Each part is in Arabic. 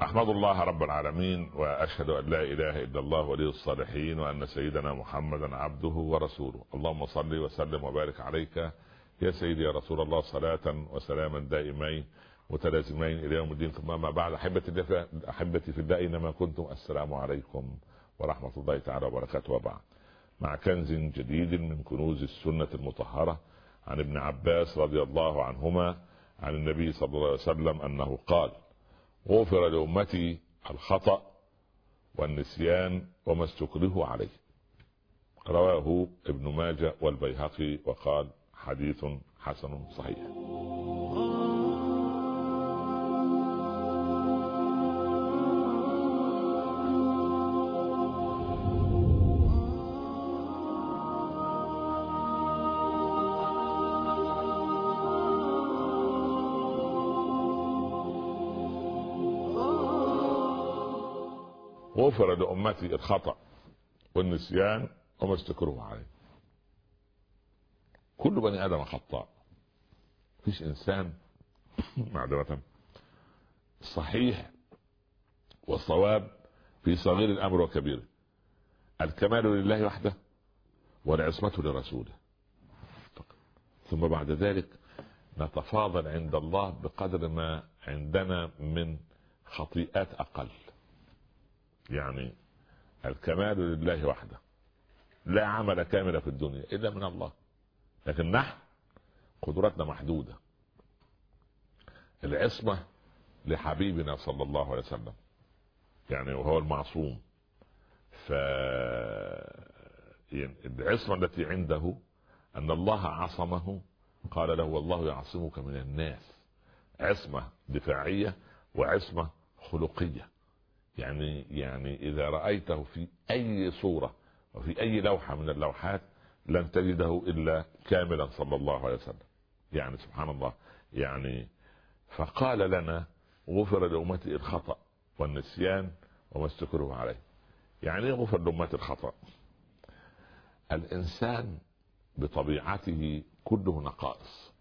أحمد الله رب العالمين، وأشهد أن لا إله إلا الله ولي الصالحين، وأن سيدنا محمدا عبده ورسوله. اللهم صل وسلم وبارك عليك يا سيدي يا رسول الله، صلاة وسلاما دائمين متلازمين إلى يوم الدين. ثم ما بعد، أحبتي في الله أينما كنتم، السلام عليكم ورحمة الله تعالى وبركاته. وبعد، مع كنز جديد من كنوز السنة المطهرة عن ابن عباس رضي الله عنهما عن النبي صلى الله عليه وسلم أنه قال: غفر لأمتي الخطأ والنسيان وما استكرهوا عليه. رواه ابن ماجه والبيهقي، وقال: حديث حسن صحيح. غفر لأمتي الخطأ والنسيان وما استكرهوا عليه. كل بني آدم خطاء، فيش إنسان معذرة صحيح والصواب في صغير الأمر وكبيره. الكمال لله وحده والعصمة لرسوله، ثم بعد ذلك نتفاضل عند الله بقدر ما عندنا من خطيئات أقل. يعني الكمال لله وحده، لا عمل كامل في الدنيا إلا من الله، لكن نحن قدرتنا محدودة. العصمة لحبيبنا صلى الله عليه وسلم، يعني وهو المعصوم، فالعصمة التي عنده أن الله عصمه، قال له: والله يعصمك من الناس. عصمة دفاعية وعصمة خلقية. يعني إذا رأيته في أي صورة وفي أي لوحة من اللوحات لن تجده إلا كاملا صلى الله عليه وسلم. يعني سبحان الله. يعني فقال لنا: غفر لأمتي الخطأ والنسيان وما استكرهوا عليه. يعني ايه غفر لأمتي الخطأ؟ الإنسان بطبيعته كله نقائص.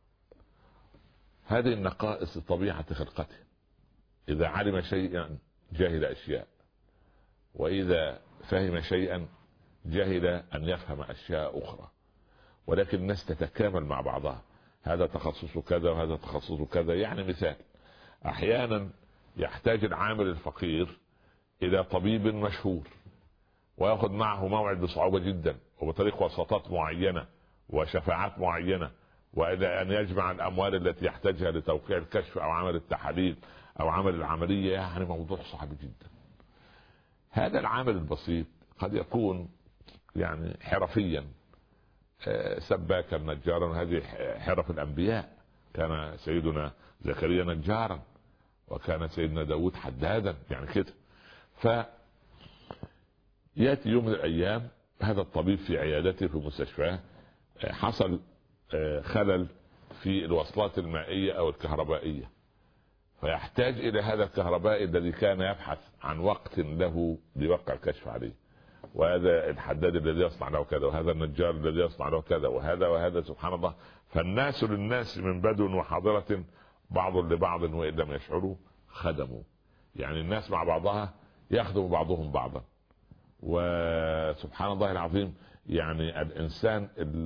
هذه النقائص طبيعة خلقته. إذا علم شيئا جاهل أشياء، وإذا فهم شيئا جاهل أن يفهم أشياء أخرى. ولكن الناس تتكامل مع بعضها، هذا تخصص كذا وهذا تخصص كذا. يعني مثال، أحيانا يحتاج العامل الفقير إلى طبيب مشهور، ويأخذ معه موعد بصعوبة جدا وبطريق وساطات معينة وشفاعات معينة، وإلى أن يجمع الأموال التي يحتاجها لتوقيع الكشف أو عمل التحاليل أو عمل العملية. يعني موضوع صعب جدا. هذا العامل البسيط قد يكون يعني حرفيا، سباكا نجارا، هذه حرف الأنبياء. كان سيدنا زكريا نجارا، وكان سيدنا داود حدادا، يعني كده. فيأتي يوم من الأيام هذا الطبيب في عيادته في مستشفاه، حصل خلل في الوصلات المائية أو الكهربائية، فيحتاج إلى هذا الكهربائي الذي كان يبحث عن وقت له ليوقع الكشف عليه، وهذا الحداد الذي يصنع له كذا، وهذا النجار الذي يصنع له كذا، وهذا سبحان الله. فالناس للناس من بدو وحاضرة، بعض لبعض وإن لم يشعروا خدموا. يعني الناس مع بعضها يخدم بعضهم بعضا. وسبحان الله العظيم، يعني الإنسان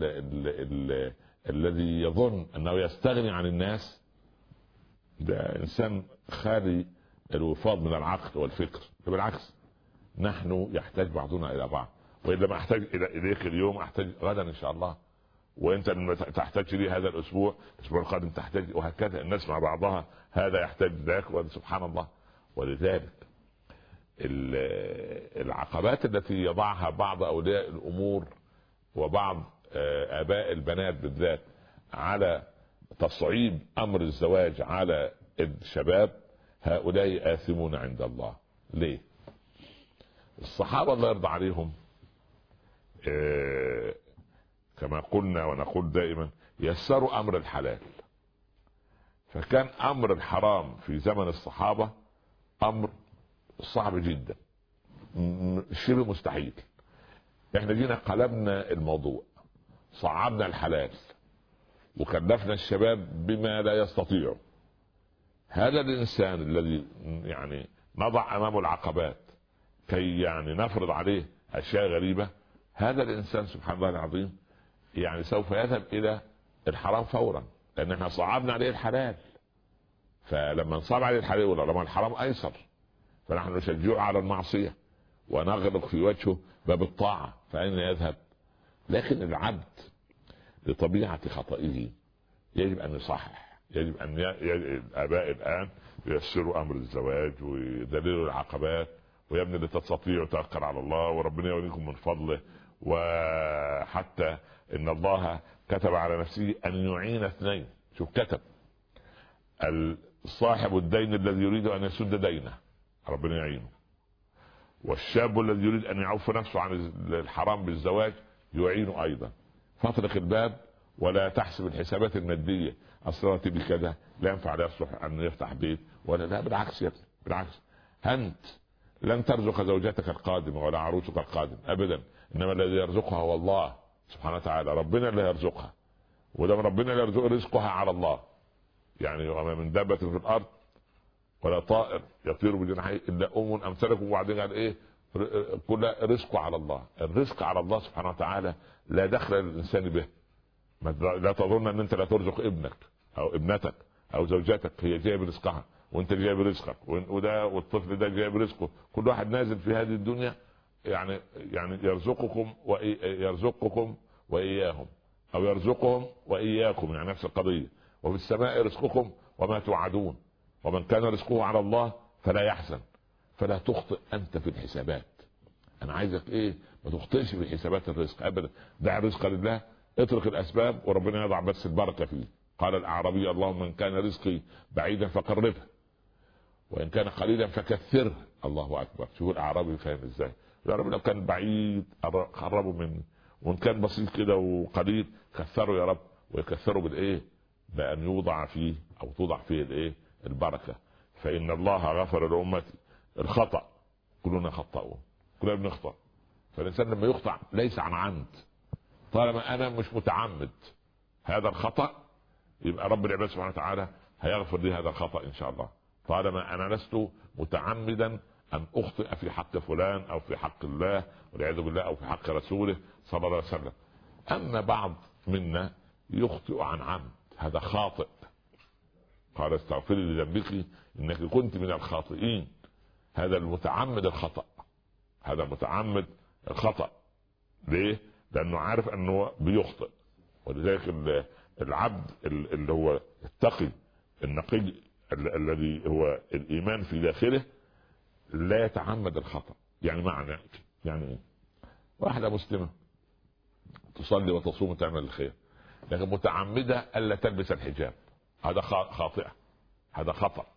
الذي يظن أنه يستغني عن الناس، ده إنسان خالي الوفاض من العقل والفكر. بالعكس، نحن يحتاج بعضنا إلى بعض، وإذا ما أحتاج إليك اليوم أحتاج غدا إن شاء الله، وأنت تحتاج لي هذا الأسبوع القادم تحتاج، وهكذا الناس مع بعضها، هذا يحتاج ذاك، وسبحان الله. ولذلك العقبات التي يضعها بعض أولياء الأمور وبعض آباء البنات بالذات على تصعيب أمر الزواج على الشباب، هؤلاء آثمون عند الله. ليه؟ الصحابة الله يرضى عليهم كما قلنا ونقول دائما يسروا أمر الحلال، فكان أمر الحرام في زمن الصحابة أمر صعب جدا، شبه مستحيل. احنا جينا قلبنا الموضوع، صعبنا الحلال، وكلفنا الشباب بما لا يستطيعوا، هذا الإنسان الذي يعني نضع أمامه العقبات كي يعني نفرض عليه أشياء غريبة، هذا الإنسان سبحان الله العظيم يعني سوف يذهب إلى الحرام فورا، لأن احنا صعبنا عليه الحلال. فلما نصعب عليه الحلال ولما الحرام أيسر، فنحن نشجعه على المعصية ونغلق في وجهه باب الطاعة، فأين يذهب؟ لكن العبد لطبيعة خطئه يجب أن يصحح، يجب أن الآباء الآن ييسروا أمر الزواج ويدللوا العقبات، ويا ابني اللي تستطيع توكل على الله وربنا يوليكم من فضله. وحتى إن الله كتب على نفسه أن يعين اثنين. شوف كتب صاحب الدين الذي يريد أن يسد دينه ربنا يعينه، والشاب الذي يريد أن يعوف نفسه عن الحرام بالزواج يعينه أيضا. فاطلق الباب ولا تحسب الحسابات المادية، أصلتي بكذا لا ينفع، لا يصلح أن يفتح بيت ولا لا، بالعكس يا ابني بالعكس، أنت لن ترزق زوجتك القادمة ولا عروسك القادم أبدا، إنما الذي يرزقها هو الله سبحانه وتعالى، ربنا اللي يرزقها، ولما ربنا اللي يرزق رزقها على الله. يعني وما من دابة في الأرض ولا طائر يطير بجناحيه إلا أمثالكم. وبعدين قال إيه؟ كل رزقه على الله. الرزق على الله سبحانه وتعالى لا دخل للإنسان به. لا تظن أن أنت لا ترزق ابنك أو ابنتك أو زوجتك، هي جايب رزقها وأنت جايب رزقك، وده والطفل ده جايب رزقه. كل واحد نازل في هذه الدنيا يعني يرزقكم وإياهم، أو يرزقهم وإياكم، يعني نفس القضية. وفي السماء رزقكم وما توعدون، ومن كان رزقه على الله فلا يحزن. فلا تخطئ أنت في الحسابات. أنا عايزك إيه؟ ما تخطئش في حسابات الرزق أبدا. دع الرزق لله، اترك الأسباب وربنا يضع بس البركة فيه. قال الأعرابي اللهم من كان رزقي بعيدا فقربه، وإن كان قليلا فكثره. الله أكبر. شوف الأعرابي فاهم إزاي. يا رب لو كان بعيد قربوا مني، وإن كان بسيط كده وقليل كثروا يا رب. ويكثروا بالإيه؟ بأن يوضع فيه أو توضع فيه الإيه؟ البركة. فإن الله غفر لأمتي الخطأ، كلنا خطأوا، كلنا بنخطأ. فالإنسان لما يخطأ ليس عن عمد، طالما أنا مش متعمد هذا الخطأ يبقى رب العباد سبحانه وتعالى هيغفر لي هذا الخطأ إن شاء الله. طالما أنا لست متعمدا أن أخطئ في حق فلان أو في حق الله والعياذ بالله أو في حق رسوله صلى الله عليه وسلم. أما بعض منا يخطئ عن عمد، هذا خاطئ. قال استغفري لذنبك إنك كنت من الخاطئين. هذا المتعمد الخطأ، هذا متعمد الخطأ. ليه؟ لأنه عارف أنه بيخطئ. ولذلك العبد اللي هو التقي النقي الذي هو الإيمان في داخله لا يتعمد الخطأ. يعني معنى يعني إيه؟ واحدة مسلمة تصلي وتصوم وتعمل الخير، لكن متعمدة ألا تلبس الحجاب، هذا خاطئة، هذا خطأ.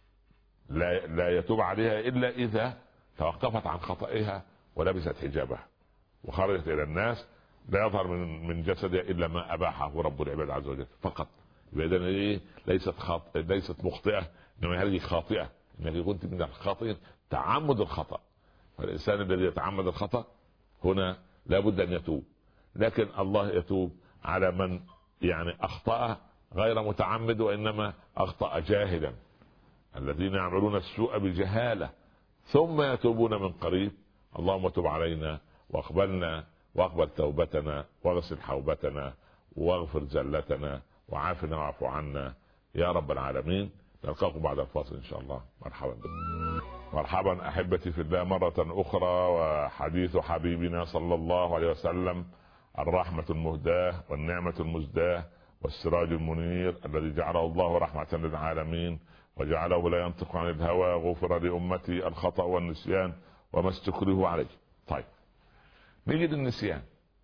لا يتوب عليها إلا إذا توقفت عن خطئها ولبست حجابها وخرجت إلى الناس لا يظهر من جسدها إلا ما أباحه رب العباد عز وجل فقط. إذن إيه؟ ليست مخطئة، إنما هذه خاطئة، إنك كنت من الخاطئين. تعمد الخطأ، فالإنسان الذي يتعمد الخطأ هنا لابد أن يتوب. لكن الله يتوب على من يعني أخطأ غير متعمد وإنما أخطأ جاهلا. الذين يعملون السوء بجهالة ثم يتوبون من قريب اللهم تب علينا واقبلنا واقبل توبتنا واغسل حوبتنا واغفر زلتنا وعافنا واعف عنا يا رب العالمين. نلقاكم بعد الفاصل إن شاء الله. مرحبا بكم. مرحبا أحبتي في الله مرة أخرى، وحديث حبيبنا صلى الله عليه وسلم الرحمة المهداة والنعمة المزداة والسراج المنير الذي جعله الله رحمة للعالمين وجعله لا ينطق عن الهوى. غفر لأمتي الخطأ والنسيان وما استكره عليه. طيب نيجي للنسيان.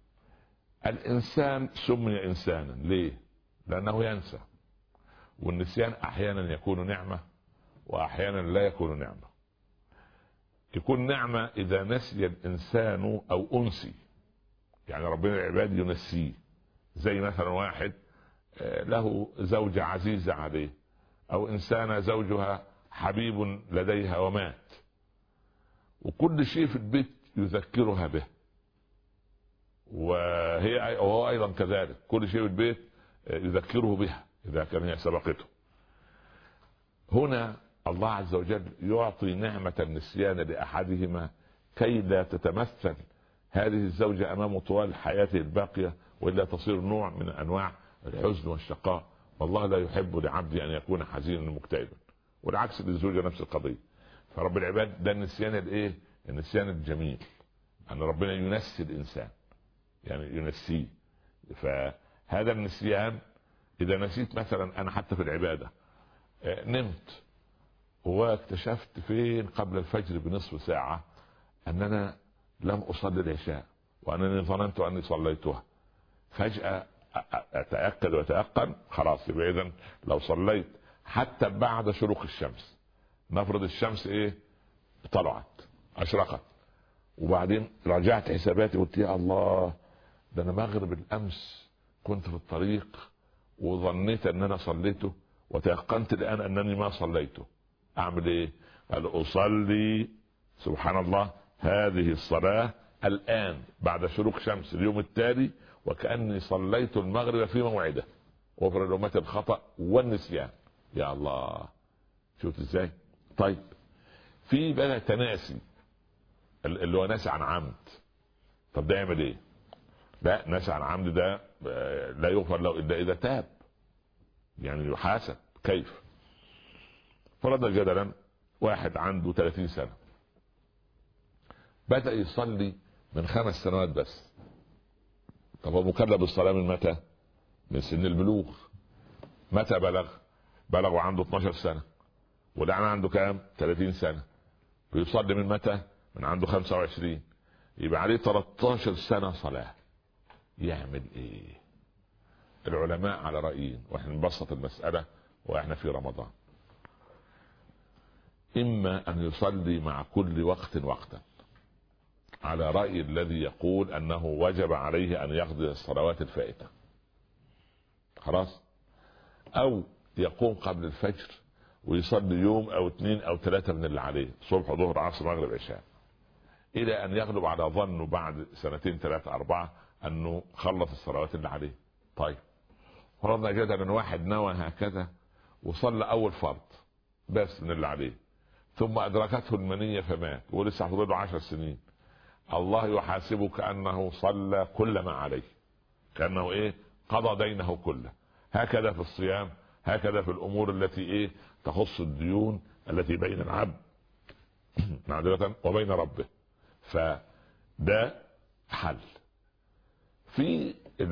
الإنسان سمي إنسانا ليه؟ لأنه ينسى، والنسيان أحيانا يكون نعمة وأحيانا لا يكون نعمة. يكون نعمة إذا نسي الإنسان أو أنسي، يعني ربنا العباد ينسيه. زي مثلا واحد له زوجة عزيزة عليه، أو إنسانة زوجها حبيب لديها ومات، وكل شيء في البيت يذكرها به، وهو أيضا كذلك كل شيء في البيت يذكره بها إذا كان هي سبقته. هنا الله عز وجل يعطي نعمة النسيان لأحدهما كي لا تتمثل هذه الزوجة أمامه طوال حياته الباقية، وإلا تصير نوع من أنواع الحزن والشقاء. والله لا يحب لعبده أن يكون حزينا مكتئبا، والعكس للزوجة نفس القضية. فرب العباد ده النسيان الايه؟ النسيان الجميل، أن ربنا ينسي الإنسان، يعني ينسيه. فهذا النسيان إذا نسيت مثلا، أنا حتى في العبادة نمت واكتشفت فين قبل الفجر بنصف ساعة أن أنا لم أصلي العشاء، وأنني ظننت أني صليتها. فجأة أتأكد وأتأقن، خلاص يبقى إذن لو صليت حتى بعد شروق الشمس، نفرض الشمس إيه طلعت أشرقت، وبعدين رجعت حساباتي قلت يا الله ده أنا مغرب الأمس كنت في الطريق وظنيت أن أنا صليته، وتيقنت الآن أنني ما صليته. أعمل إيه؟ قال أصلي سبحان الله هذه الصلاة الآن بعد شروق شمس اليوم التالي، وكأني صليت المغرب في موعده، وفر الأمة الخطأ والنسيان. يا الله، شوف ازاي. طيب في بقى تناسي اللي هو ناسي عن عمد. طب ده يعمل ايه؟ لا، ناسي عن عمد ده لا يغفر له الا اذا تاب، يعني يحاسب. كيف؟ فرض جدلا واحد عنده 30 سنة بدأ يصلي من 5 سنوات بس. طب هو مكلف بالصلاة من متى؟ من سن البلوغ. متى بلغ وعنده 12 سنة، والآن عنده كام؟ 30 سنة. بيصلي من متى؟ من عنده 25. يبقى عليه 13 سنة صلاة. يعمل ايه؟ العلماء على رأيين، واحنا نبسط المسألة واحنا في رمضان. اما ان يصلي مع كل وقت وقتا، على رأي الذي يقول انه وجب عليه ان يقضي الصلوات الفائتة خلاص، او يقوم قبل الفجر ويصلي يوم او 2 أو 3 من اللي عليه، صبح ظهر عصر مغرب عشاء، الى ان يغلب على ظنه بعد 2 3 4 انه خلص الصلوات اللي عليه. طيب فرضنا جدا ان واحد نوى هكذا وصلى اول فرض بس من اللي عليه، ثم ادركته المنية فمات ولسه فاضل له 10 سنين، الله يحاسبه كأنه صلى كل ما عليه، كأنه ايه؟ قضى دينه كله. هكذا في الصيام، هكذا في الامور التي ايه؟ تخص الديون التي بين العبد معذرة وبين ربه. فده حل. في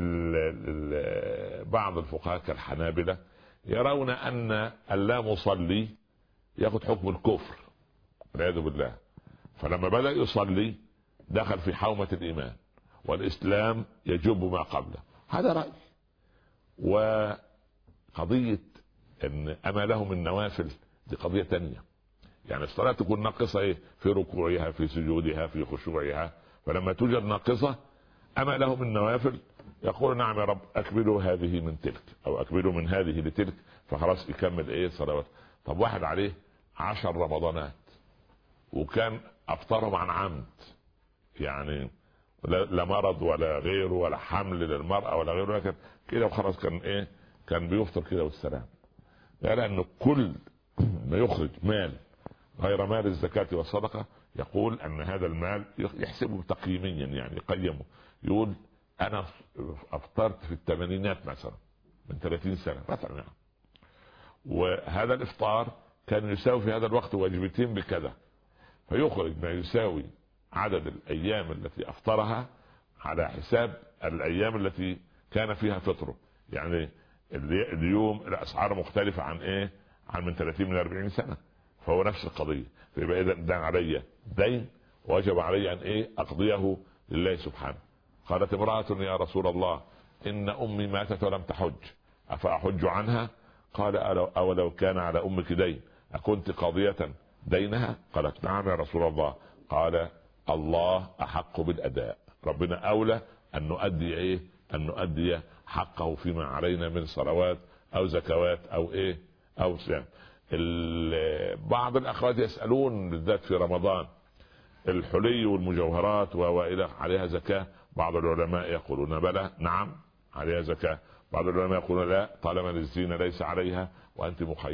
بعض الفقهاء كالحنابلة يرون ان اللامصلي ياخذ حكم الكفر والعياذ بالله، فلما بدأ يصلي دخل في حومة الإيمان، والإسلام يجب ما قبله. هذا رأي. وقضية ان اما له من نوافل دي قضية تانية، يعني الصلاة تكون ناقصة ايه؟ في ركوعها، في سجودها، في خشوعها. فلما توجد ناقصة اما له من نوافل، يقول نعم يا رب اكملوا هذه من تلك، او اكملوا من هذه لتلك، فخلاص يكمل ايه؟ صلوات. طب واحد عليه 10 رمضانات وكان افطرهم عن عمد، يعني لا مرض ولا غيره ولا حمل للمرأة ولا غيره، لكن كده وخلاص كان ايه؟ كان بيفطر كده والسلام. يعني ان كل ما يخرج مال غير مال الزكاة والصدقة، يقول ان هذا المال يحسبه تقييميا، يعني يقيمه، يقول انا افطرت في الثمانينات مثلا من 30 سنة مثلا يعني، وهذا الافطار كان يساوي في هذا الوقت وجبتين بكذا، فيخرج ما يساوي عدد الايام التي افطرها على حساب الايام التي كان فيها فطره. يعني اليوم الاسعار مختلفة عن ايه؟ عن من 30 من 40 سنة، فهو نفس القضية. فيبقى اذا ده علي دين وجب علي ان ايه؟ اقضيه لله سبحانه. قالت امرأة يا رسول الله ان امي ماتت ولم تحج افاحج عنها؟ قال اولو كان على امك دين اكنت قاضية دينها؟ قالت نعم يا رسول الله. قال الله احق بالاداء، ربنا اولى ان نؤدي ايه؟ ان نؤدي حقه فيما علينا من صلوات او زكوات او ايه؟ او صيام. بعض الاخوات يسألون بالذات في رمضان الحلي والمجوهرات والى عليها زكاة؟ بعض العلماء يقولون بلى نعم عليها زكاة، بعض العلماء يقولون لا، طالما للزينة ليس عليها وانت مخيرة.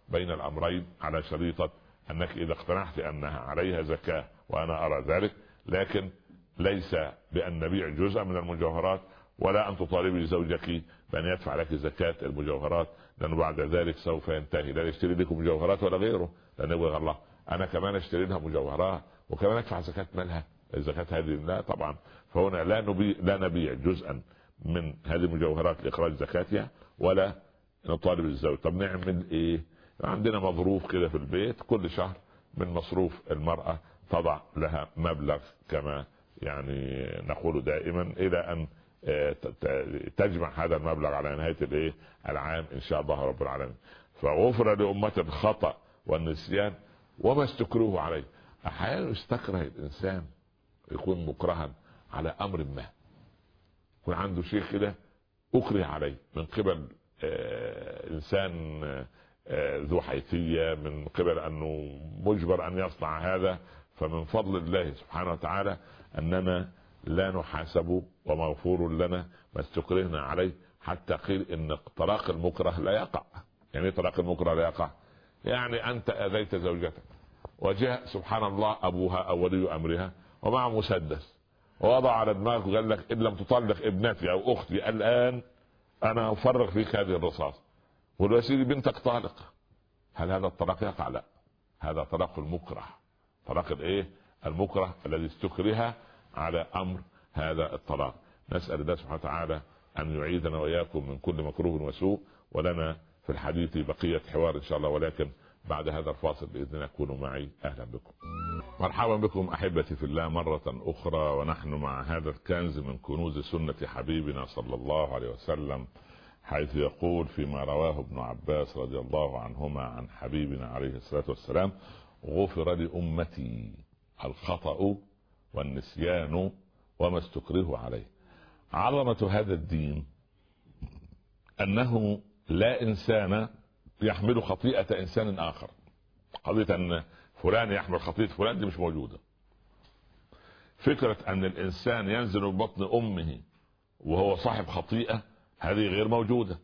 بين الامرين على شريطة انك اذا اقتنعت انها عليها زكاة وانا ارى ذلك، لكن ليس بان نبيع جزء من المجوهرات ولا ان تطالبي زوجك بان يدفع لك زكاة المجوهرات، لانه بعد ذلك سوف ينتهي، لا يشتري لكم مجوهرات ولا غيره، لان يبغى الله انا كمان اشتري لها مجوهرات وكمان ادفع زكاة مالها، الزكاة هذه لا طبعا. فهنا لا نبيع جزءا من هذه المجوهرات لاخراج زكاتها ولا نطالب الزوج. طب نعمل ايه؟ عندنا مظروف كده في البيت، كل شهر من مصروف المرأة تضع لها مبلغ كما يعني نقول دائما الى ان تجمع هذا المبلغ على نهاية العام ان شاء الله رب العالمين. فغفر لأمة الخطأ والنسيان وما استكروه عليه. احيانا يستكره الانسان، يكون مكرها على امر ما، يكون عنده شيء كده اكره عليه من قبل انسان ذو حيثية، من قبل انه مجبر ان يصنع هذا. فمن فضل الله سبحانه وتعالى اننا لا نحاسب ومغفور لنا ما استكرهنا عليه، حتى قيل ان طلاق المكره لا يقع. يعني طلاق المكره لا يقع، يعني انت اذيت زوجتك وجاء سبحان الله ابوها او ولي امرها ومع مسدس ووضع على دماغك وقال لك ان لم تطلق ابنتي او اختي الان انا افرغ فيك هذه الرصاص، والوسيله بنتك طالق. هل هذا الطلاق يقع؟ لا، هذا طلاق المكره، طلاق المكره الذي استكره على امر هذا الطلاق. نسال الله سبحانه وتعالى ان يعيذنا واياكم من كل مكروه وسوء. ولنا في الحديث بقيه حوار ان شاء الله، ولكن بعد هذا الفاصل باذن الله كونوا معي. اهلا بكم، مرحبا بكم احبتي في الله مره اخرى، ونحن مع هذا الكنز من كنوز سنه حبيبنا صلى الله عليه وسلم، حيث يقول فيما رواه ابن عباس رضي الله عنهما عن حبيبنا عليه الصلاه والسلام: غفر لامتي الخطأ والنسيان وما استكره عليه. عظمه هذا الدين انه لا انسان يحمل خطيئة انسان اخر. قضية ان فلان يحمل خطيئة فلان دي مش موجودة. فكرة ان الانسان ينزل ببطن امه وهو صاحب خطيئة هذه غير موجودة.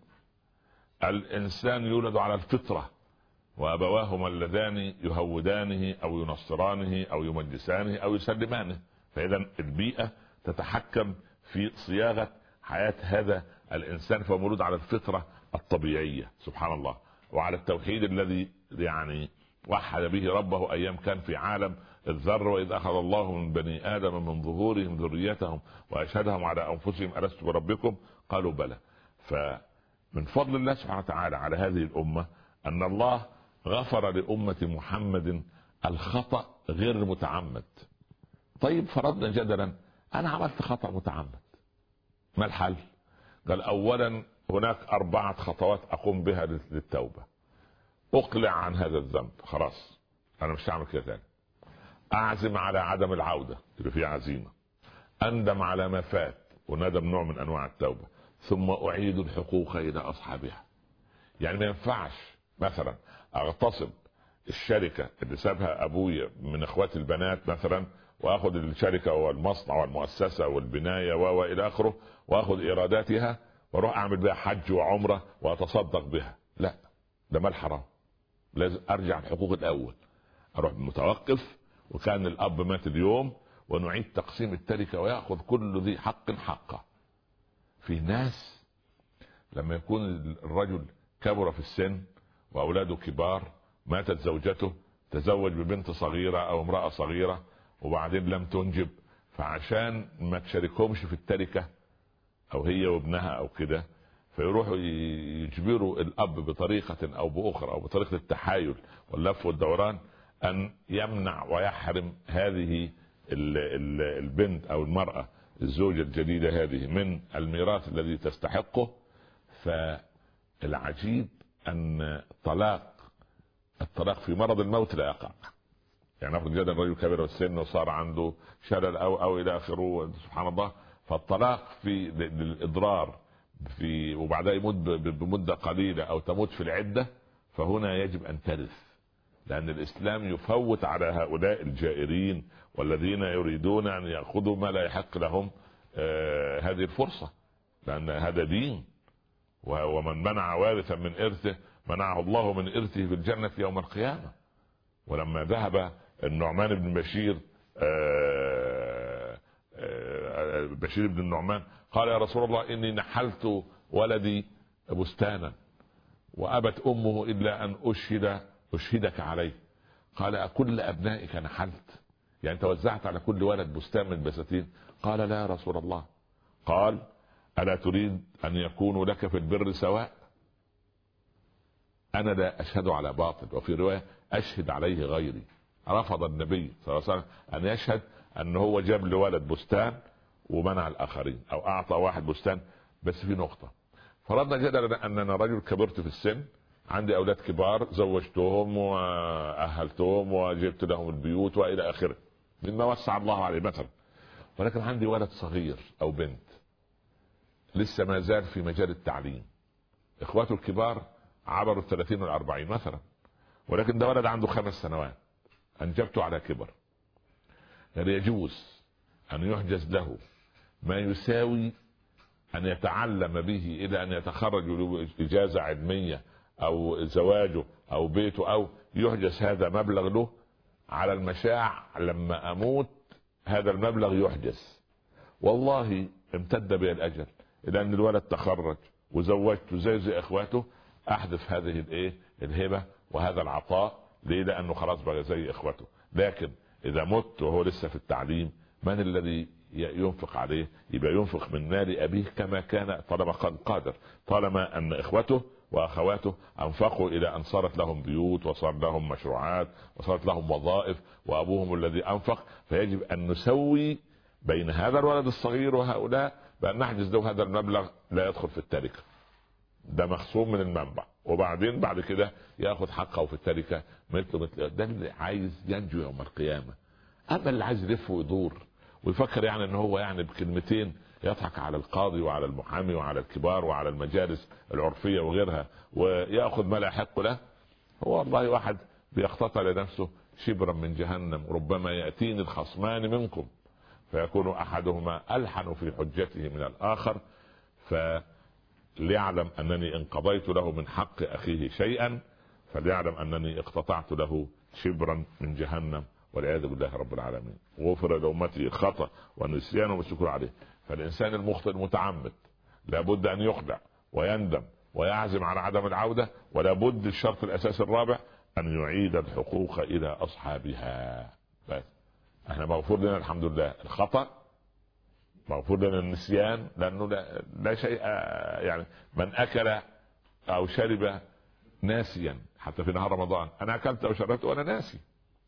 الانسان يولد على الفطرة وابواه اللذان يهودانه او ينصرانه او يمجسانه او يسلمانه، فاذا البيئة تتحكم في صياغة حياة هذا الانسان، فهو مولود على الفطرة الطبيعية سبحان الله، وعلى التوحيد الذي يعني وحد به ربه ايام كان في عالم الذر: واذ اخذ الله من بني ادم من ظهورهم ذريتهم واشهدهم على انفسهم الست بربكم قالوا بلى. فمن فضل الله سبحانه وتعالى على هذه الامه ان الله غفر لامه محمد الخطأ غير المتعمد. طيب فرضنا جدلا انا عملت خطأ متعمد، ما الحل؟ قال اولا هناك 4 خطوات اقوم بها للتوبة. اقلع عن هذا الذنب، خلاص انا مش هعمل كده تاني. اعزم على عدم العودة، يبقى في عزيمة. اندم على ما فات، وندم نوع من انواع التوبة. ثم اعيد الحقوق الى اصحابها. يعني ما ينفعش مثلا اغتصب الشركة اللي سابها ابويا من اخواتي البنات مثلا، واخد الشركة والمصنع والمؤسسة والبناية والى اخره، واخد ايراداتها واروح اعمل بها حج وعمرة واتصدق بها. لا، ده مال حرام. لازم ارجع الحقوق الاول، اروح متوقف وكان الاب مات اليوم ونعيد تقسيم التركة ويأخذ كل ذي حق حقه. في ناس لما يكون الرجل كبر في السن واولاده كبار، ماتت زوجته، تزوج ببنت صغيرة او امرأة صغيرة وبعدين لم تنجب، فعشان ما تشاركهمش في التركة او هي وابنها او كده، فيروحوا يجبروا الاب بطريقة او باخرى او بطريقة التحايل واللف والدوران ان يمنع ويحرم هذه البنت او المرأة الزوجة الجديدة هذه من الميراث الذي تستحقه. فالعجيب ان الطلاق في مرض الموت لا يقع. يعني ناخذ جدا رجل كبير السن وصار عنده شلل او الى اخره سبحان الله، فالطلاق في الاضرار في وبعدها يموت بمدة قليلة او تموت في العدة، فهنا يجب ان ترث، لان الاسلام يفوت على هؤلاء الجائرين والذين يريدون ان ياخذوا ما لا يحق لهم هذه الفرصة، لان هذا دين. ومن منع وارثا من ارثه منعه الله من إرثه في الجنة يوم القيامة. ولما ذهب النعمان بن بشير بشير بن النعمان قال يا رسول الله إني نحلت ولدي بستانا وأبت أمه إلا أن أشهدك عليه. قال أكل أبنائك نحلت؟ يعني أنت وزعت على كل ولد بستان من البساتين؟ قال لا يا رسول الله. قال ألا تريد أن يكونوا لك في البر سواء؟ أنا لا أشهد على باطل، وفي رواية أشهد عليه غيري. رفض النبي صلى الله عليه وسلم أن يشهد أن هو جاب لولد بستان ومنع الآخرين، أو أعطى واحد بستان. بس في نقطة، فرضنا جدلا أننا رجل كبرت في السن، عندي أولاد كبار زوجتهم وأهلتهم وجبت لهم البيوت وإلى آخره مما وسع الله عليه مثلا، ولكن عندي ولد صغير أو بنت لسه ما زال في مجال التعليم، إخواته الكبار عبروا 30 و40 مثلا، ولكن ده ولد عنده 5 سنوات أنجبته على كبر. هل يجوز أن يحجز له ما يساوي أن يتعلم به إلى أن يتخرج إجازة علمية أو زواجه أو بيته، أو يحجز هذا مبلغ له على المشاع لما أموت هذا المبلغ يحجز؟ والله امتد بي الأجل إلى أن الولد تخرج وزوجته زي إخواته، أحدث هذه الهبة وهذا العطاء ليه؟ لأنه خلاص بقى زي إخواته. لكن إذا مت وهو لسه في التعليم، من الذي ينفق عليه؟ يبقى ينفق من مال أبيه كما كان، طالما قادر، طالما أن إخوته وأخواته أنفقوا إلى أن صارت لهم بيوت وصار لهم مشروعات وصارت لهم وظائف وأبوهم الذي أنفق، فيجب أن نسوي بين هذا الولد الصغير وهؤلاء بأن نحجز له هذا المبلغ لا يدخل في التركة، ده مخصوم من المنبع، وبعدين بعد كده ياخذ حقه في التركه مثل ده اللي عايز ينجو يوم القيامه. اما اللي عايز يلف ويدور ويفكر يعني ان هو يعني بكلمتين يضحك على القاضي وعلى المحامي وعلى الكبار وعلى المجالس العرفيه وغيرها وياخذ ما لا يحق له، هو والله واحد بيقتطع لنفسه شبرا من جهنم. ربما ياتيني الخصمان منكم فيكون احدهما الحن في حجته من الاخر، ليعلم أنني إن قضيت له من حق أخيه شيئا فليعلم أنني اقتطعت له شبرا من جهنم والعياذ بالله رب العالمين. غفر لأمتي الخطأ والنسيان والشكر عليه. فالإنسان المخطئ المتعمد لابد أن يخدع ويندم ويعزم على عدم العودة، ولا بد الشرط الأساسي الرابع أن يعيد الحقوق إلى أصحابها. بس احنا مغفور لنا الحمد لله الخطأ، مغفور لنا النسيان، لأنه لا شيء يعني من أكل أو شرب ناسيا حتى في نهار رمضان، أنا أكلت أو شربت وأنا ناسي،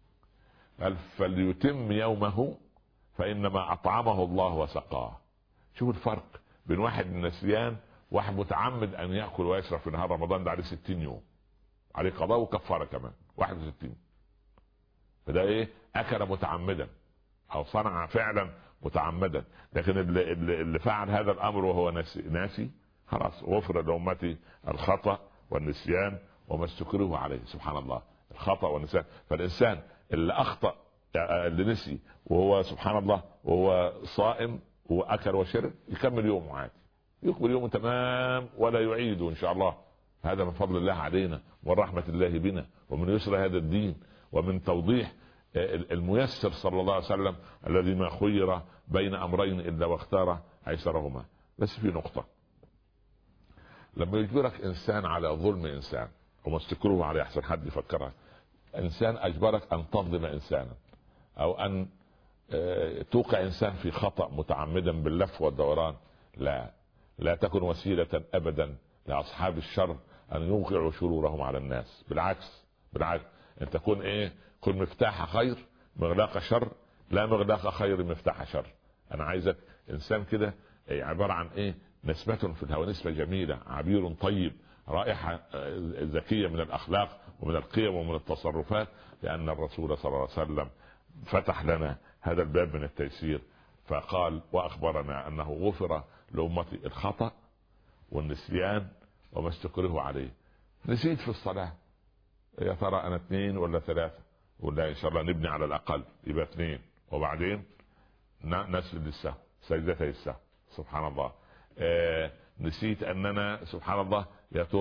فليتم يومه فإنما أطعمه الله وسقاه. شوف الفرق بين واحد نسيان واحد متعمد أن يأكل ويشرب في نهار رمضان، ده عليه 60 يوم، عليه قضاء وكفارة كمان 61. فده أكل متعمدا أو صنع فعلا متعمدا. لكن اللي فعل هذا الامر وهو ناسي خلاص غفر لأمتي الخطأ والنسيان وما استكرهوا عليه. سبحان الله، الخطأ والنسيان. فالانسان اللي اخطأ اللي نسي وهو سبحان الله وهو صائم واكل وشرب يكمل يومه عادي، يكمل يومه تمام ولا يعيده ان شاء الله. هذا من فضل الله علينا ورحمة الله بنا ومن يسر هذا الدين ومن توضيح الميسر صلى الله عليه وسلم الذي ما خير بين امرين الا واختار ايسرهما. بس في نقطة، لما يجبرك انسان على ظلم انسان وما استكروه عليه، احسن حد يفكرها، انسان اجبرك ان تظلم انسانا او ان توقع انسان في خطأ متعمدا باللف والدوران، لا تكن وسيلة ابدا لاصحاب الشر ان يوقعوا شرورهم على الناس. بالعكس ان تكون كن مفتاح خير مغلاق شر، لا مغلاق خير مفتاح شر. انا عايزك انسان كده عبارة عن نسمة في الهواء، نسمة جميلة، عبير طيب، رائحة ذكية من الاخلاق ومن القيم ومن التصرفات، لان الرسول صلى الله عليه وسلم فتح لنا هذا الباب من التيسير فقال واخبرنا انه غفر لأمتي الخطأ والنسيان وما استكره عليه. نسيت في الصلاة، يا ترى انا 2 ولا 3؟ ولا ان شاء الله نبني على الاقل يبقى 2، وبعدين نسجد السهو سجدتي السهو. سبحان الله. نسيت اننا سبحان الله يا ترى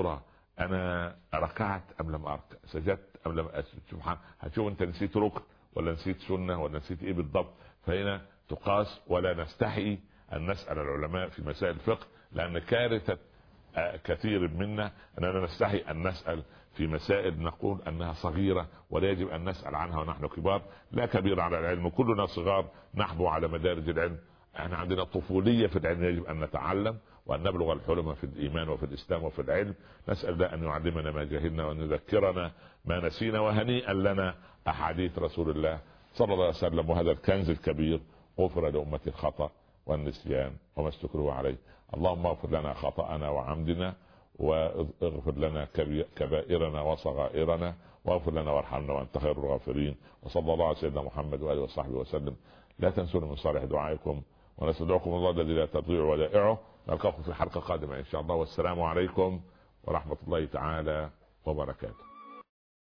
انا ركعت ام لم اركع، سجدت ام لم اسجد. سبحان، هتشوف انت نسيت ركن ولا نسيت سنه ولا نسيت ايه بالضبط. فهنا تقاس، ولا نستحي ان نسال العلماء في مسائل الفقه، لان كارثه كثير منا اننا نستحي ان نسال في مسائل نقول انها صغيره ولا يجب ان نسال عنها ونحن كبار. لا كبير على العلم، كلنا صغار نحبو على مدارج العلم. احنا عندنا طفوليه في العلم، يجب ان نتعلم وان نبلغ الحلم في الايمان وفي الاسلام وفي العلم. نسال الله ان يعلمنا ما جهلنا وان يذكرنا ما نسينا. وهنيئا لنا احاديث رسول الله صلى الله عليه وسلم، وهذا الكنز الكبير. غفر لامتي الخطا والنسيان وما استكرهوا عليه. اللهم اغفر لنا خطأنا وعمدنا، واغفر لنا كبائرنا وصغائرنا، واغفر لنا وارحمنا وانت خير الغافرين. وصلى الله على سيدنا محمد واله وصحبه وسلم. لا تنسونا من صالح دعائكم، ونستودعكم الله الذي لا تضيع ودائعه. نلقاكم في حلقة قادمة ان شاء الله، والسلام عليكم ورحمة الله تعالى وبركاته.